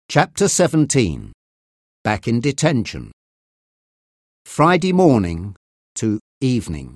Chapter 17. Back in detention. Friday morning to evening.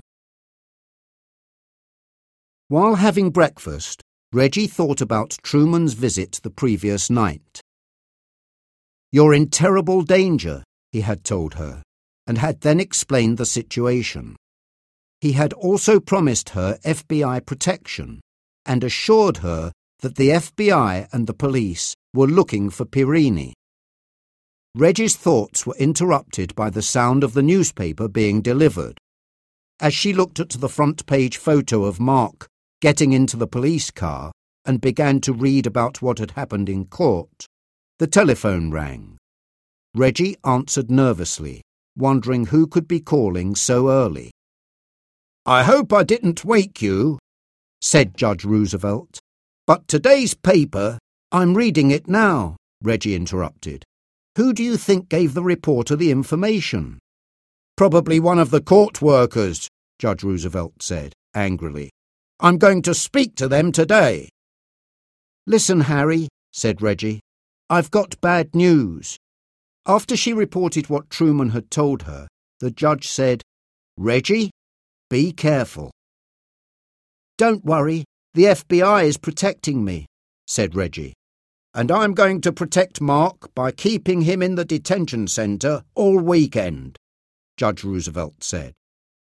While having breakfast, Reggie thought about Truman's visit the previous night. "You're in terrible danger," he had told her, and had then explained the situation. He had also promised her FBI protection and assured her that the FBI and the police were looking for Pierini. Reggie's thoughts were interrupted by the sound of the newspaper being delivered. As she looked at the front-page photo of Mark getting into the police car and began to read about what had happened in court, the telephone rang. Reggie answered nervously, wondering who could be calling so early. "I hope I didn't wake you," said Judge Roosevelt. "But today's paper, I'm reading it now," Reggie interrupted. "Who do you think gave the reporter the information?" "Probably one of the court workers," Judge Roosevelt said, angrily. "I'm going to speak to them today." "Listen, Harry," said Reggie. "I've got bad news." After she reported what Truman had told her, the judge said, "Reggie, be careful." "Don't worry, the FBI is protecting me," said Reggie. "And I'm going to protect Mark by keeping him in the detention center all weekend," Judge Roosevelt said.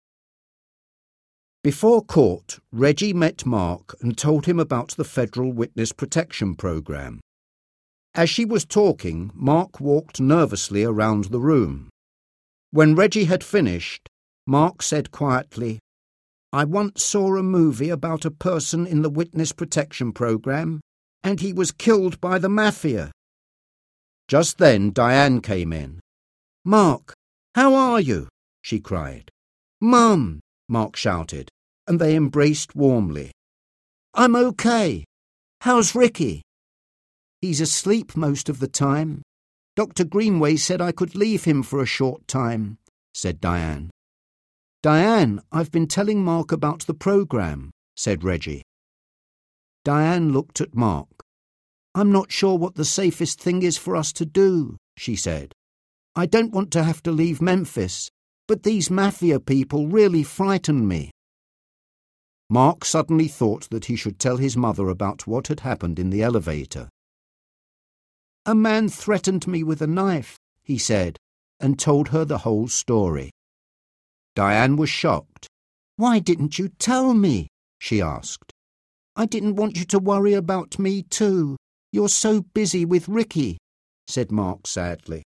Before court, Reggie met Mark and told him about the Federal Witness Protection Program. As she was talking, Mark walked nervously around the room. When Reggie had finished, Mark said quietly, "I once saw a movie about a person in the Witness Protection Program, and he was killed by the mafia." Just then Diane came in. "Mark, how are you?" she cried. "Mum," Mark shouted, and they embraced warmly. "I'm okay. How's Ricky?" "He's asleep most of the time. Dr. Greenway said I could leave him for a short time," said Diane. "Diane, I've been telling Mark about the program," said Reggie. Diane looked at Mark. "I'm not sure what the safest thing is for us to do," she said. "I don't want to have to leave Memphis, but these mafia people really frighten me." Mark suddenly thought that he should tell his mother about what had happened in the elevator. "A man threatened me with a knife," he said, and told her the whole story. Diane was shocked. "Why didn't you tell me?" she asked. "I didn't want you to worry about me too. You're so busy with Ricky," said Mark sadly.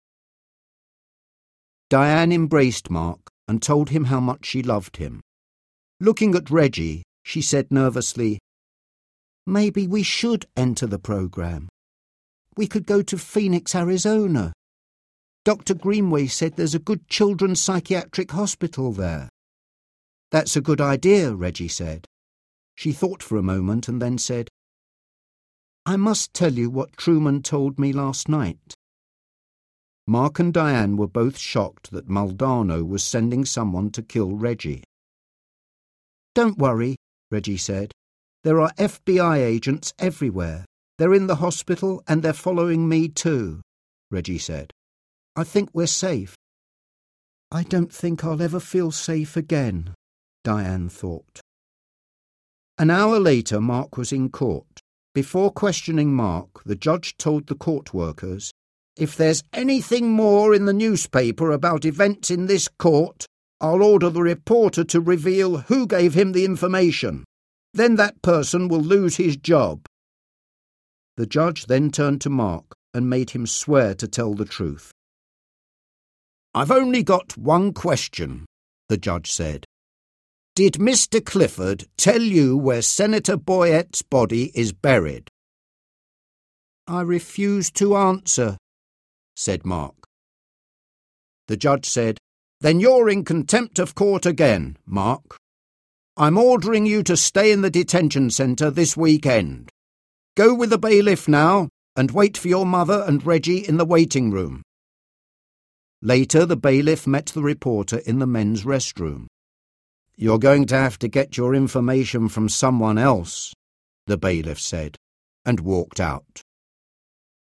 Diane embraced Mark and told him how much she loved him. Looking at Reggie, she said nervously, "Maybe we should enter the program. We could go to Phoenix, Arizona. Dr. Greenway said there's a good children's psychiatric hospital there." "That's a good idea," Reggie said. She thought for a moment and then said, "I must tell you what Truman told me last night." Mark and Diane were both shocked that Maldano was sending someone to kill Reggie. "Don't worry," Reggie said. "There are FBI agents everywhere. They're in the hospital and they're following me too," Reggie said. "I think we're safe." "I don't think I'll ever feel safe again," Diane thought. An hour later, Mark was in court. Before questioning Mark, the judge told the court workers, "If there's anything more in the newspaper about events in this court, I'll order the reporter to reveal who gave him the information. Then that person will lose his job." The judge then turned to Mark and made him swear to tell the truth. "I've only got one question," the judge said. "Did Mr. Clifford tell you where Senator Boyette's body is buried?" "I refuse to answer," said Mark. The judge said, "Then you're in contempt of court again, Mark. I'm ordering you to stay in the detention center this weekend. Go with the bailiff now and wait for your mother and Reggie in the waiting room." Later, the bailiff met the reporter in the men's restroom. "You're going to have to get your information from someone else," the bailiff said, and walked out.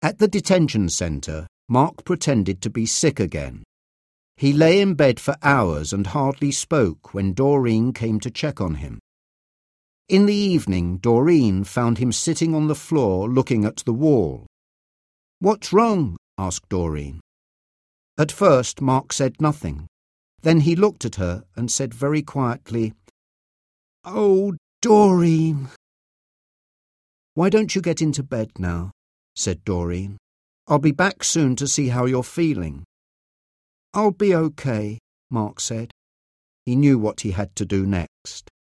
At the detention centre, Mark pretended to be sick again. He lay in bed for hours and hardly spoke when Doreen came to check on him. In the evening, Doreen found him sitting on the floor looking at the wall. "What's wrong?" asked Doreen. At first, Mark said nothing. Then he looked at her and said very quietly, "Oh, Doreen." "Why don't you get into bed now?" said Doreen. "I'll be back soon to see how you're feeling." "I'll be okay," Mark said. He knew what he had to do next.